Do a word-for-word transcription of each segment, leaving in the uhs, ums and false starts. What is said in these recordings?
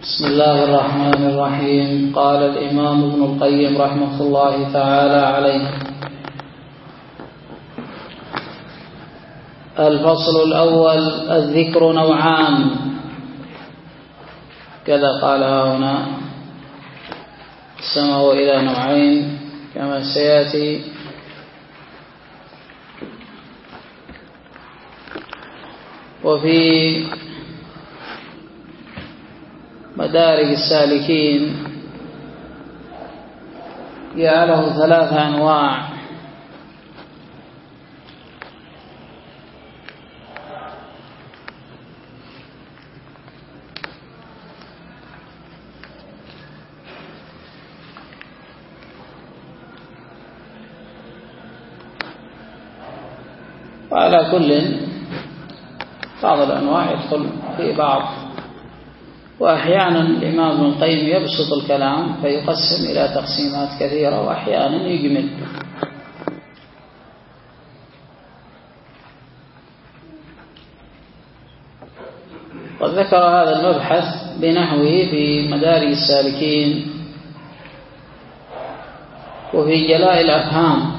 بسم الله الرحمن الرحيم. قال الإمام ابن القيم رحمة الله تعالى عليه: الفصل الأول: الذكر نوعان. كذا قال هنا: قسمه إلى نوعين كما سيأتي. وفي مدارج السالكين جعله ثلاثة أنواع: وعلى كل بعض الأنواع يدخل في بعض. وأحيانا الإمام ابن القيم يبسط الكلام فيقسم إلى تقسيمات كثيرة، وأحيانا يجمل. قد ذكر هذا المبحث بنحوه في مدارج السالكين وفي جلاء الأفهام.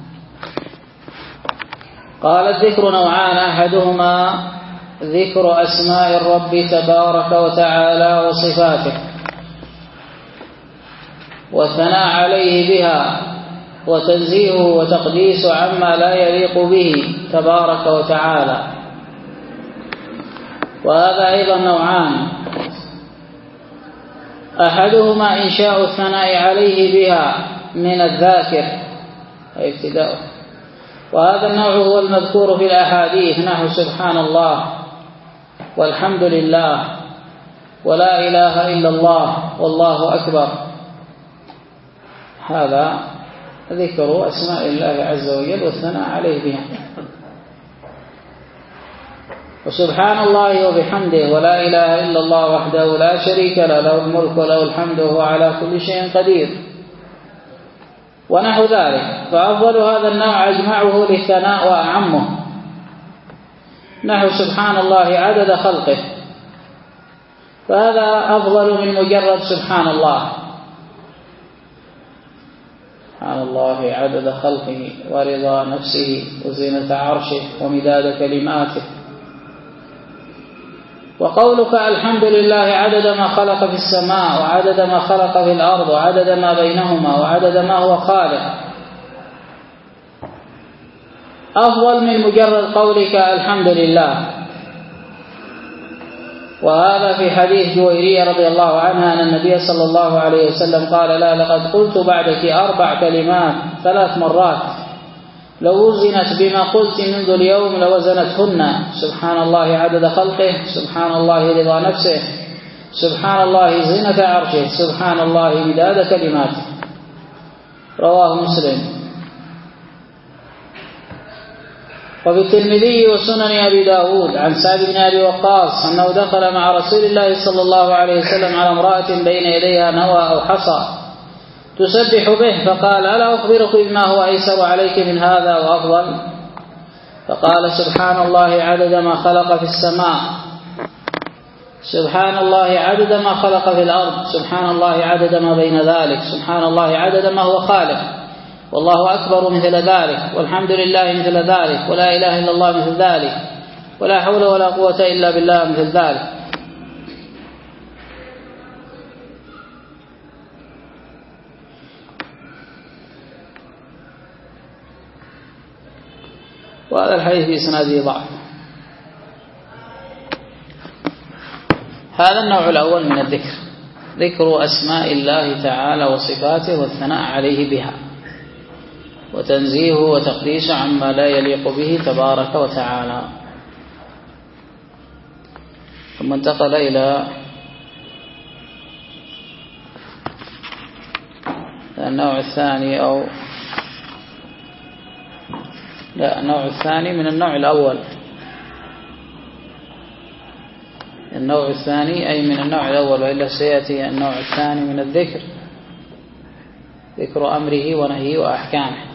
قال: الذكر نوعان: أحدهما ذكر أسماء الرب تبارك وتعالى وصفاته والثناء عليه بها وتنزيهه وتقديس عما لا يليق به تبارك وتعالى. وهذا أيضا نوعان: أحدهما إنشاء الثناء عليه بها من الذاكر أي ابتداؤه، وهذا النوع هو المذكور في الأحاديث نحو سبحان الله والحمد لله ولا إله إلا الله والله أكبر. هذا ذكر أسماء الله عز وجل والثناء عليه بها. وسبحان الله وبحمده ولا إله إلا الله وحده لا شريك له له الملك وله الحمد وهو على كل شيء قدير ونحو ذلك. فأفضل هذا النوع أجمعه للثناء وأعمه، نحو سبحان الله عدد خلقه، فهذا أفضل من مجرد سبحان الله. سبحان الله عدد خلقه ورضا نفسه وزينة عرشه ومداد كلماته. وقولك الحمد لله عدد ما خلق في السماء وعدد ما خلق في الأرض وعدد ما بينهما وعدد ما هو خالق أفضل من مجرد قولك الحمد لله. وهذا في حديث جويرية رضي الله عنها أن النبي صلى الله عليه وسلم قال: لا لقد قلت بعدك أربع كلمات ثلاث مرات لو وزنت بما قلت منذ اليوم لوزنتهن: سبحان الله عدد خلقه، سبحان الله رضا نفسه، سبحان الله زينة عرشه، سبحان الله مداد كلماته. رواه مسلم. وفي الترمذي وسنن أبي داود عن سعد بن أبي وقاص أنه دخل مع رسول الله صلى الله عليه وسلم على امرأة بين يديها نوى أو حصى تسبح به، فقال: ألا أخبرك بما هو أيسر عليك من هذا وأفضل؟ فقال: سبحان الله عدد ما خلق في السماء، سبحان الله عدد ما خلق في الأرض، سبحان الله عدد ما بين ذلك، سبحان الله عدد ما هو خالق، والله أكبر مثل ذلك، والحمد لله مثل ذلك، ولا إله إلا الله مثل ذلك، ولا حول ولا قوة إلا بالله مثل ذلك. وهذا الحديث في إسناده ضعف. هذا النوع الأول من الذكر: ذكر أسماء الله تعالى وصفاته والثناء عليه بها وتنزيهه وتقديسه عما لا يليق به تبارك وتعالى. ثم انتقل إلى النوع الثاني أو لا النوع الثاني من النوع الأول. النوع الثاني أي من النوع الأول، وإلا سيأتي النوع الثاني من الذكر: ذكر أمره ونهيه وأحكامه.